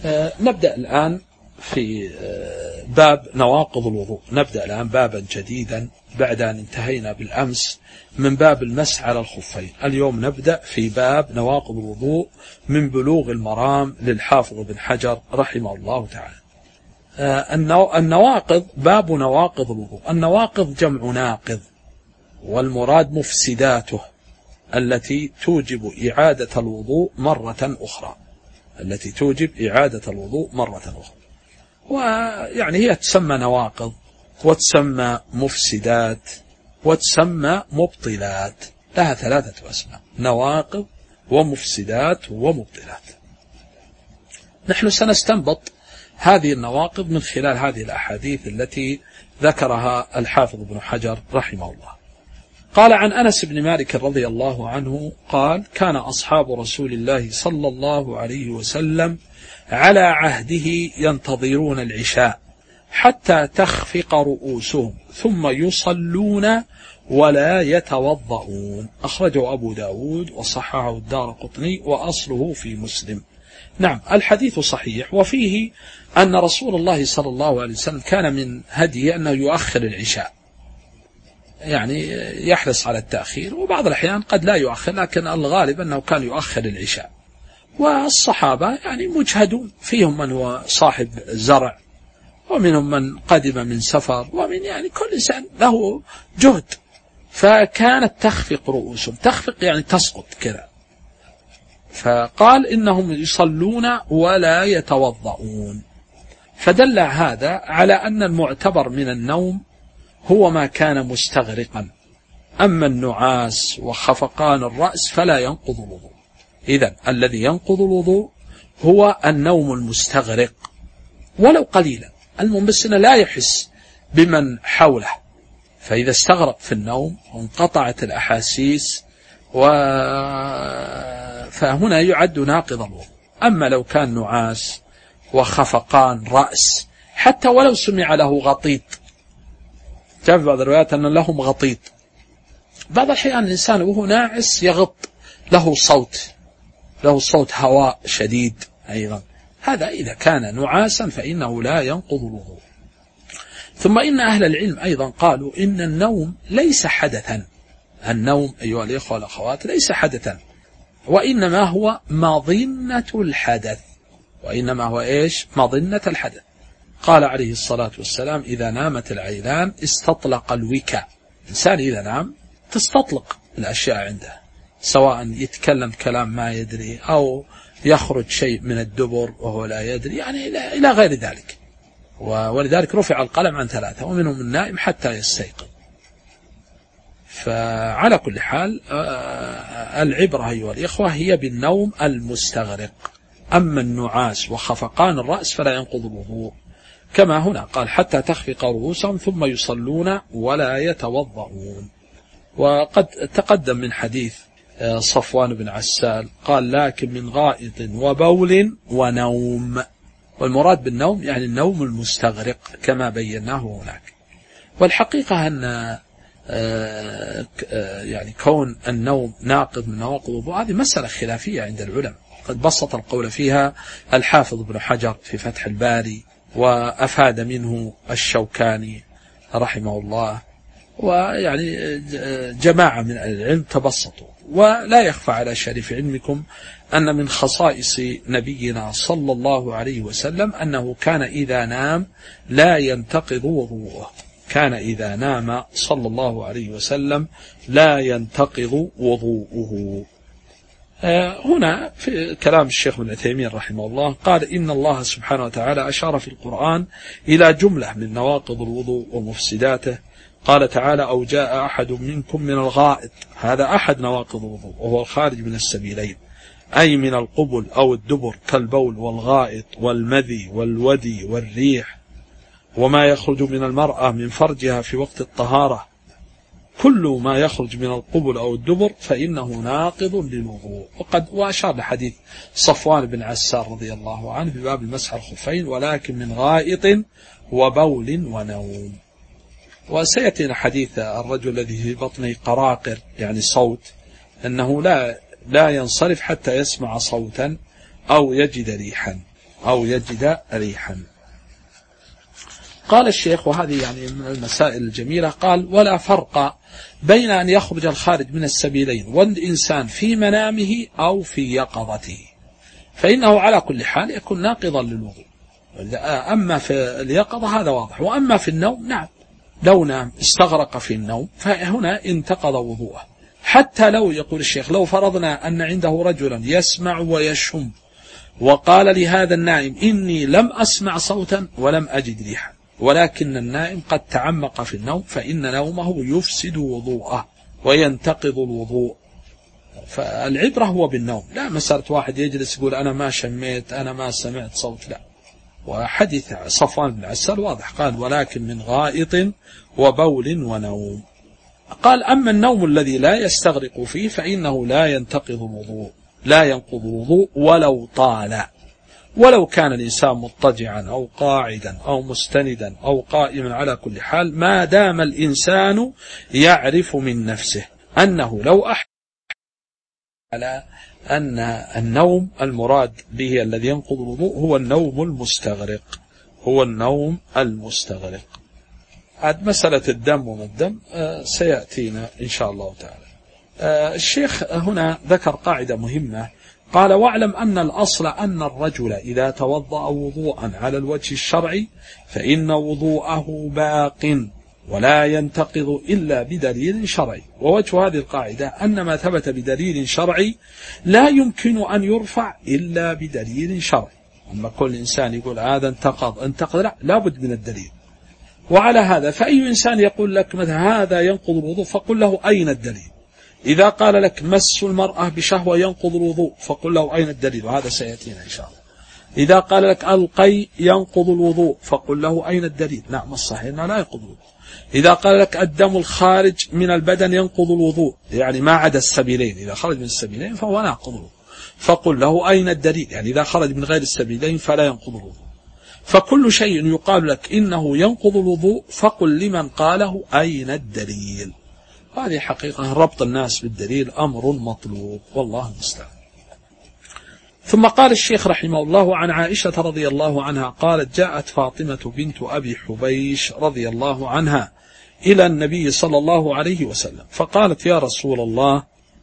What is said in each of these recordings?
نبدأ الآن في باب نواقض الوضوء. نبدأ الآن بابا جديدا بعد أن انتهينا بالأمس من باب المسح على الخفين. اليوم نبدأ في باب نواقض الوضوء من بلوغ المرام للحافظ بن حجر رحمه الله تعالى. النواقض، باب نواقض الوضوء. النواقض جمع ناقض، والمراد مفسداته التي توجب إعادة الوضوء مرة أخرى، التي توجب إعادة الوضوء مرة أخرى. ويعني هي تسمى نواقض وتسمى مفسدات وتسمى مبطلات، لها ثلاثة أسماء: نواقض ومفسدات ومبطلات. نحن سنستنبط هذه النواقض من خلال هذه الأحاديث التي ذكرها الحافظ بن حجر رحمه الله. قال عن أنس بن مالك رضي الله عنه قال: كان أصحاب رسول الله صلى الله عليه وسلم على عهده ينتظرون العشاء حتى تخفق رؤوسهم ثم يصلون ولا يتوضؤون. أخرجه أبو داود وصححه الدارقطني وأصله في مسلم. نعم، الحديث صحيح، وفيه أن رسول الله صلى الله عليه وسلم كان من هديه أنه يؤخر العشاء، يعني يحرص على التأخير، وبعض الأحيان قد لا يؤخر، لكن الغالب أنه كان يؤخر العشاء. والصحابة يعني مجهدون، فيهم من هو صاحب زرع، ومنهم من قدم من سفر، ومن يعني كل إنسان له جهد. فكانت تخفق رؤوسهم، تخفق يعني تسقط كذا. فقال إنهم يصلون ولا يتوضؤون، فدل هذا على أن المعتبر من النوم هو ما كان مستغرقا، أما النعاس وخفقان الرأس فلا ينقض الوضوء. إذن الذي ينقض الوضوء هو النوم المستغرق ولو قليلا، المهم بس إنه لا يحس بمن حوله، فإذا استغرق في النوم وانقطعت الأحاسيس فهنا يعد ناقض الوضوء. أما لو كان نعاس وخفقان رأس، حتى ولو سمع له غطيط، جاء في بعض الروايات أن لهم غطيط، بعض الأحيان الإنسان وهو ناعس يغط، له صوت هواء شديد أيضا، هذا إذا كان نعاسا فإنه لا ينقض الوضوء. ثم إن أهل العلم أيضا قالوا إن النوم ليس حدثا، النوم أيها الإخوة والأخوات ليس حدثا، وإنما هو مظنة الحدث، وإنما هو إيش؟ مظنة الحدث. قال عليه الصلاة والسلام: إذا نامت العينان استطلق الوكاء. الإنسان إذا نام تستطلق الأشياء عنده، سواء يتكلم كلام ما يدري أو يخرج شيء من الدبر وهو لا يدري، يعني إلى غير ذلك. ولذلك رفع القلم عن ثلاثة، ومنهم النائم حتى يستيقظ. فعلى كل حال العبرة أيها الإخوة هي بالنوم المستغرق، أما النعاس وخفقان الرأس فلا ينقض الوضوء، كما هنا قال: حتى تخفق رؤوسهم ثم يصلون ولا يتوضؤون. وقد تقدم من حديث صفوان بن عسال قال: لكن من غائط وبول ونوم. والمراد بالنوم يعني النوم المستغرق كما بيناه هناك. والحقيقة أن يعني كون النوم ناقض من نواقض الوضوء هذه مسألة خلافية عند العلماء، قد بسط القول فيها الحافظ بن حجر في فتح الباري، وأفاد منه الشوكاني رحمه الله، ويعني جماعة من العلم تبسطوا. ولا يخفى على شريف علمكم أن من خصائص نبينا صلى الله عليه وسلم أنه كان إذا نام لا ينتقض وضوءه، كان إذا نام صلى الله عليه وسلم لا ينتقض وضوءه. هنا في كلام الشيخ ابن عثيمين رحمه الله قال: إن الله سبحانه وتعالى أشار في القرآن إلى جملة من نواقض الوضوء ومفسداته. قال تعالى: أو جاء أحد منكم من الغائط، هذا أحد نواقض الوضوء وهو الخارج من السبيلين، أي من القبل أو الدبر كالبول والغائط والمذي والودي والريح، وما يخرج من المرأة من فرجها في وقت الطهارة، كل ما يخرج من القبل أو الدبر فإنه ناقض للوضوء. وأشار لحديث صفوان بن عسار رضي الله عنه في باب المسح الخفين: ولكن من غائط وبول ونوم. وسيأتينا حديث الرجل الذي في بطنه قراقر، يعني صوت، أنه لا ينصرف حتى يسمع صوتا أو يجد ريحا. أو يجد ريحا. قال الشيخ، وهذه يعني من المسائل الجميلة، قال: ولا فرق بين أن يخرج الخارج من السبيلين والإنسان في منامه أو في يقظته، فإنه على كل حال يكون ناقضا للوضوء. أما في اليقظة هذا واضح، وأما في النوم نعم، لو نام استغرق في النوم فهنا انتقض وضوءه. حتى لو، يقول الشيخ، لو فرضنا أن عنده رجلا يسمع ويشم وقال لهذا النائم: إني لم أسمع صوتا ولم أجد ريحا، ولكن النائم قد تعمق في النوم، فإن نومه يفسد وضوءه وينتقض الوضوء. فالعبرة هو بالنوم، لا مسألة واحد يجلس يقول أنا ما شميت أنا ما سمعت صوت، لا. وحديث صفوان بن عسال واضح، قال: ولكن من غائط وبول ونوم. قال: أما النوم الذي لا يستغرق فيه فإنه لا ينتقض الوضوء، لا ينقض الوضوء ولو طال، ولو كان الإنسان مضطجعا أو قاعدا أو مستندا أو قائما، على كل حال ما دام الإنسان يعرف من نفسه أنه لو على أن النوم المراد به الذي ينقض الوضوء هو النوم المستغرق، هو النوم المستغرق. عاد مسألة الدم وما الدم سيأتينا إن شاء الله تعالى. الشيخ هنا ذكر قاعدة مهمة، قال: واعلم أن الأصل أن الرجل إذا توضأ وضوءا على الوجه الشرعي فإن وضوءه باق ولا ينتقض إلا بدليل شرعي. ووجه هذه القاعدة أن ما ثبت بدليل شرعي لا يمكن أن يرفع إلا بدليل شرعي. أما كل إنسان يقول هذا انتقض، لا بد من الدليل. وعلى هذا فأي إنسان يقول لك مثلا هذا ينقض الوضوء فقل له أين الدليل؟ إذا قال لك مس المرأة بشهوة ينقض الوضوء فقل له أين الدليل؟ وهذا سيأتينا إن شاء الله. إذا قال لك القي ينقض الوضوء فقل له أين الدليل؟ نعم الصحيح أنه لا ينقض الوضوء. إذا قال لك الدم الخارج من البدن ينقض الوضوء، يعني ما عدا السبيلين، إذا خرج من السبيلين فهو ناقض الوضوء، فقل له أين الدليل؟ يعني إذا خرج من غير السبيلين فلا ينقض الوضوء. فكل شيء يقال لك إنه ينقض الوضوء فقل لمن قاله أين الدليل. هذه حقيقة ربط الناس بالدليل أمر مطلوب، والله المستعان. ثم قال الشيخ رحمه الله: عن عائشة رضي الله عنها قالت: جاءت فاطمة بنت أبي حبيش رضي الله عنها إلى النبي صلى الله عليه وسلم فقالت: يا رسول الله،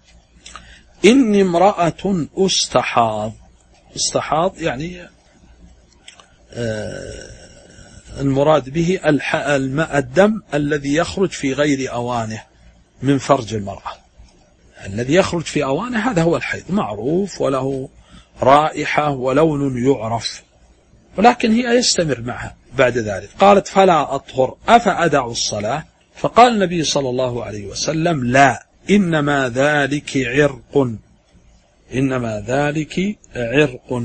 إني امرأة أستحاض. استحاض يعني المراد به الدم الذي يخرج في غير أوانه من فرج المرأة. الذي يخرج في أوانه هذا هو الحيض، معروف وله رائحة ولون يعرف، ولكن هي يستمر معها بعد ذلك. قالت: فلا أطهر أفأدع الصلاة؟ فقال النبي صلى الله عليه وسلم: لا، إنما ذلك عرق، إنما ذلك عرق،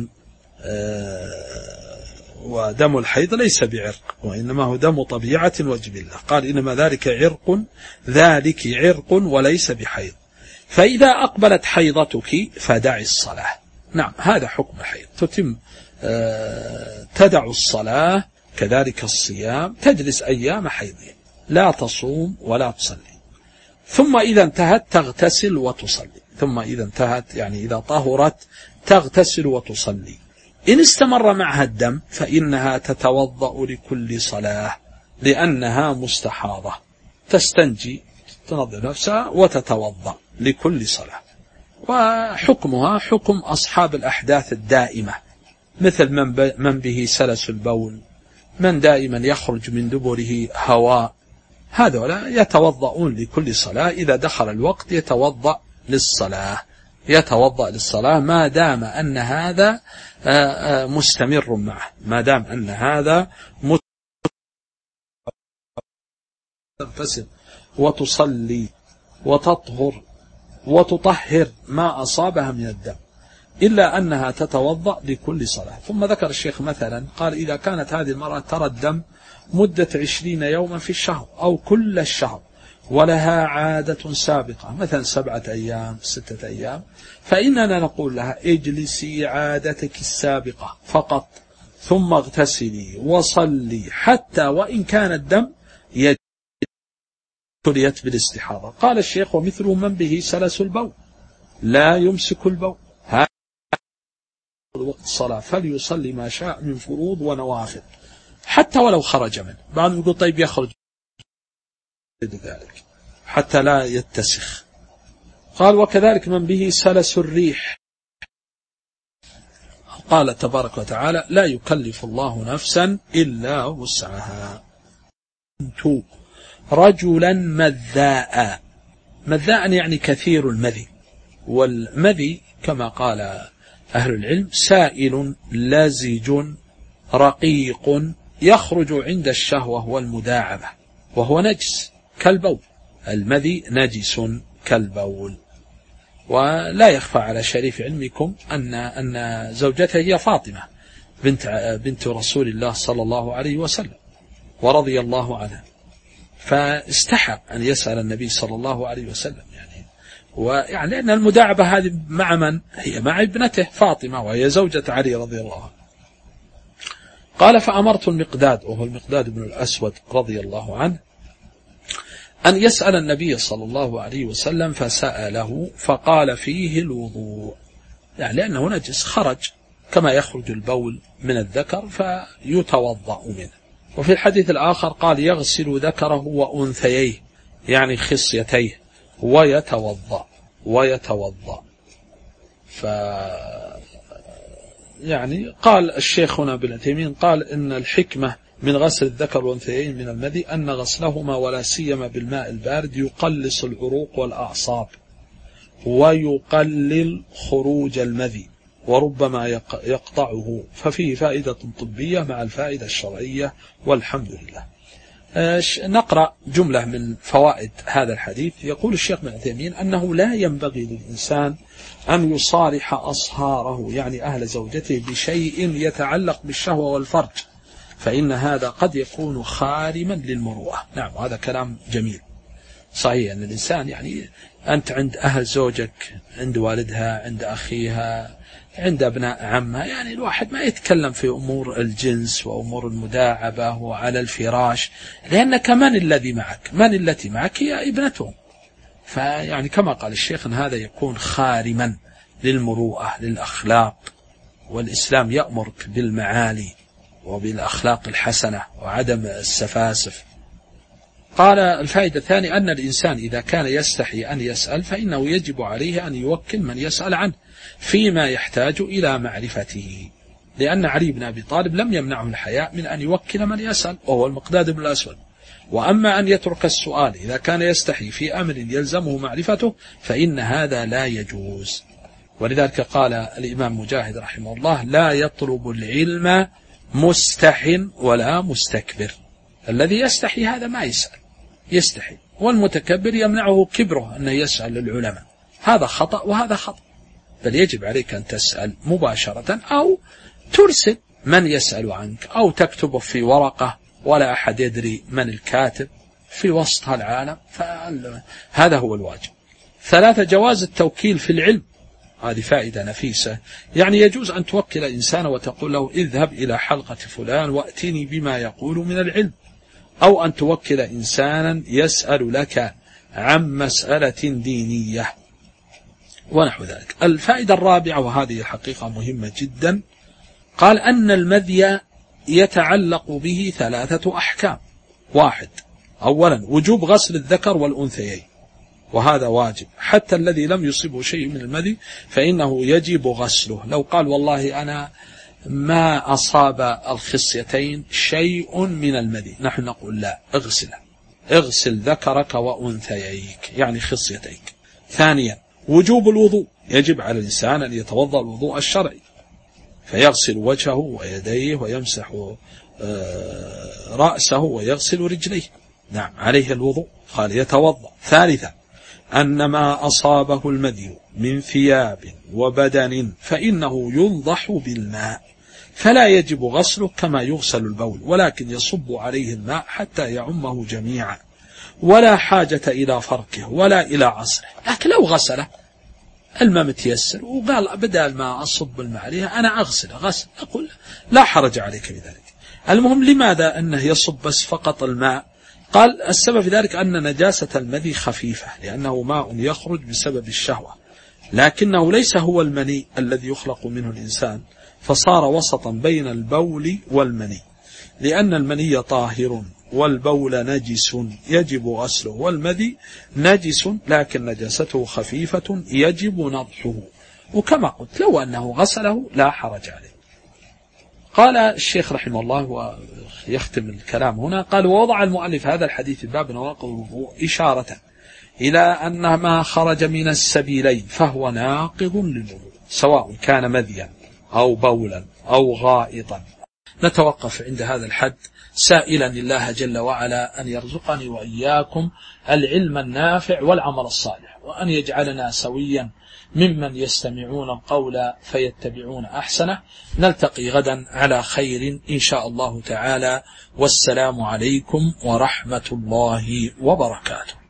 ودم الحيض ليس بعرق، وإنما هو دم طبيعة وجبلة. قال: إنما ذلك عرق، ذلك عرق وليس بحيض، فإذا أقبلت حيضتك فدعي الصلاة. نعم، هذا حكم الحيض، تدع الصلاة، كذلك الصيام، تجلس أيام حيضها، لا تصوم ولا تصلي. ثم إذا انتهت تغتسل وتصلي، ثم إذا انتهت يعني إذا طهرت تغتسل وتصلي. إن استمر معها الدم فإنها تتوضأ لكل صلاة، لأنها مستحاضة، تستنجي، تنظف نفسها وتتوضأ لكل صلاة. وحكمها حكم أصحاب الأحداث الدائمة، مثل من به سلس البول، من دائما يخرج من دبره هواء، هذولا يتوضؤون لكل صلاة، إذا دخل الوقت يتوضأ للصلاة، يتوضأ للصلاة ما دام أن هذا مستمر معه، ما دام أن هذا تغتسل وتصلي وتطهر وتطهر ما أصابها من الدم، إلا أنها تتوضأ لكل صلاة. ثم ذكر الشيخ مثلا قال: إذا كانت هذه المرأة ترى الدم مدة 20 يوما في الشهر أو كل الشهر، ولها عادة سابقة مثلا 7 أيام 6 أيام، فإننا نقول لها: اجلسي عادتك السابقة فقط، ثم اغتسلي وصلي، حتى وإن كان الدم يجريت بالاستحاضة. قال الشيخ: ومثل من به سلس البول لا يمسك البول، وقت الصلاة فليصلي ما شاء من فروض ونوافل حتى ولو خرج منه. بعضهم يقول طيب يخرج ذلك حتى لا يتسخ. قال وكذلك من به سلس الريح. قال تبارك وتعالى لا يكلف الله نفسا إلا وسعها. كنت رجلا مذاء. مذاء يعني كثير المذي، والمذي كما قال أهل العلم سائل لزج رقيق يخرج عند الشهوة والمداعبة، وهو نجس كالبول. المذي نجس كالبول. ولا يخفى على شريف علمكم أن زوجته هي فاطمة بنت رسول الله صلى الله عليه وسلم ورضي الله عنها، فاستحق أن يسأل النبي صلى الله عليه وسلم ويعني لأن المداعبة هذه مع من؟ هي مع ابنته فاطمة وهي زوجة علي رضي الله عنه. قال فأمرت المقداد وهو المقداد بن الأسود رضي الله عنه أن يسأل النبي صلى الله عليه وسلم، فسأله فقال فيه الوضوء، يعني لأنه نجس خرج كما يخرج البول من الذكر فيتوضأ منه. وفي الحديث الآخر قال يغسل ذكره وأنثييه يعني خصيتيه ويتوضأ. يعني قال الشيخنا ابن عثيمين قال إن الحكمة من غسل الذكر والأنثيين من المذي أن غسلهما ولا سيما بالماء البارد يقلص العروق والأعصاب ويقلل خروج المذي وربما يقطعه، ففيه فائدة طبية مع الفائدة الشرعية والحمد لله. نقرأ جملة من فوائد هذا الحديث. يقول الشيخ ابن عثيمين أنه لا ينبغي للإنسان أن يصارح أصهاره يعني أهل زوجته بشيء يتعلق بالشهوة والفرج، فإن هذا قد يكون خارما للمروءة. نعم هذا كلام جميل صحيح، أن الإنسان يعني أنت عند أهل زوجك، عند والدها، عند أخيها، عند أبناء عمها، يعني الواحد ما يتكلم في أمور الجنس وأمور المداعبة وعلى الفراش، لأنك من الذي معك؟ من التي معك؟ هي ابنتهم. فيعني كما قال الشيخ أن هذا يكون خارما للمروءة للأخلاق، والإسلام يأمرك بالمعالي وبالأخلاق الحسنة وعدم السفاسف. قال الفائدة الثانية أن الإنسان إذا كان يستحي أن يسأل فإنه يجب عليه أن يوكل من يسأل عنه فيما يحتاج إلى معرفته، لأن علي بن أبي طالب لم يمنعه الحياء من أن يوكل من يسأل وهو المقداد بن الأسود. وأما أن يترك السؤال إذا كان يستحي في أمر يلزمه معرفته فإن هذا لا يجوز. ولذلك قال الإمام مجاهد رحمه الله لا يطلب العلم مستح ولا مستكبر. الذي يستحي هذا ما يسأل، يستحي، والمتكبر يمنعه كبره أنه يسأل العلماء. هذا خطأ وهذا خطأ، بل يجب عليك أن تسأل مباشرة أو ترسل من يسأل عنك أو تكتبه في ورقة ولا أحد يدري من الكاتب في وسط العالم، فهذا هو الواجب. 3 جواز التوكيل في العلم. هذه فائدة نفيسة، يعني يجوز أن توكل إنسان وتقول له اذهب إلى حلقة فلان وأتني بما يقول من العلم، أو أن توكل إنسانا يسأل لك عن مسألة دينية ونحو ذلك. الفائدة الرابعة وهذه الحقيقة مهمة جدا، قال أن المذي يتعلق به 3 أحكام. 1 أولا وجوب غسل الذكر والأنثيين، وهذا واجب، حتى الذي لم يصيبه شيء من المذي فإنه يجب غسله. لو قال والله أنا ما أصاب الخصيتين شيء من المذي، نحن نقول لا، اغسله، اغسل ذكرك وأنثييك يعني خصيتيك. 2 وجوب الوضوء، يجب على الإنسان أن يتوضأ الوضوء الشرعي، فيغسل وجهه ويديه ويمسح رأسه ويغسل رجليه، نعم عليه الوضوء، قال يتوضأ. 3 أن ما أصابه المذي من ثياب وبدن فإنه ينضح بالماء، فلا يجب غسله كما يغسل البول، ولكن يصب عليه الماء حتى يعمه جميعا، ولا حاجة إلى فركه ولا إلى عصره. لكن لو غسله الماء متيسر وقال بدل ما أصب الماء عليها أنا أغسله غسل، أقول لا حرج عليك بذلك. المهم لماذا أنه يصب بس فقط الماء؟ قال السبب في ذلك أن نجاسة المذي خفيفة، لأنه ماء يخرج بسبب الشهوة، لكنه ليس هو المني الذي يخلق منه الإنسان، فصار وسطا بين البول والمني، لأن المني طاهر والبول نجس يجب غسله، والمدي نجس لكن نجاسته خفيفة يجب نضحه. وكما قلت لو أنه غسله لا حرج عليه. قال الشيخ رحمه الله ويختم الكلام هنا، قال: ووضع المؤلف هذا الحديث في باب نواقض الوضوء إشارة إلى أن ما خرج من السبيلين فهو ناقض للوضوء، سواء كان مذيا أو بولا أو غائطا. نتوقف عند هذا الحد، سائلا الله جل وعلا أن يرزقني وإياكم العلم النافع والعمل الصالح، وأن يجعلنا سويا ممن يستمعون القول فيتبعون أحسنه. نلتقي غدا على خير إن شاء الله تعالى، والسلام عليكم ورحمة الله وبركاته.